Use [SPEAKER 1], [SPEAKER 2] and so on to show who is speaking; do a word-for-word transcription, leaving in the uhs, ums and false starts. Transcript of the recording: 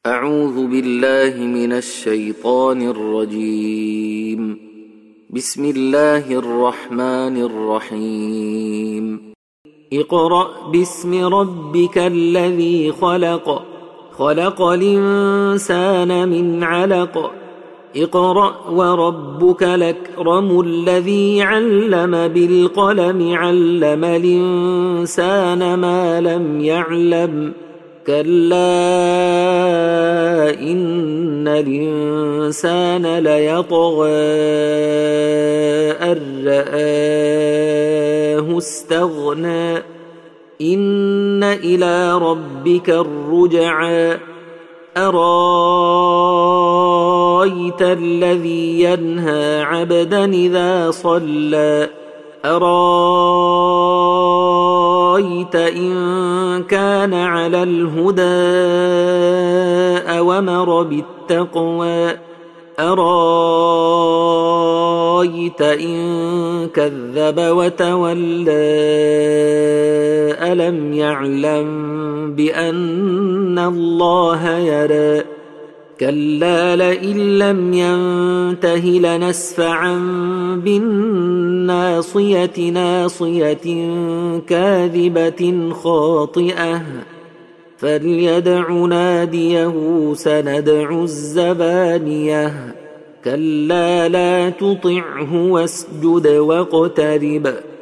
[SPEAKER 1] أعوذ بالله من الشيطان الرجيم. بسم الله الرحمن الرحيم. اقرأ باسم ربك الذي خلق خلق الإنسان من علق اقرأ وربك الأكرم الذي علم بالقلم علم الإنسان ما لم يعلم كلا إن الإنسان ليطغى أن رآه استغنى إن إلى ربك الرجعى أرايت الذي ينهى عبدا إذا صلى أرايت إن كان على الهدى أوامر بالتقوى أرايت إن كذب وتولى ألم يعلم بأن الله يرى كلا لئن لم ينته لنسفعا بالناصية ناصية كاذبة خاطئة فليدع ناديه سندع الزبانية كلا لا تطعه واسجد واقترب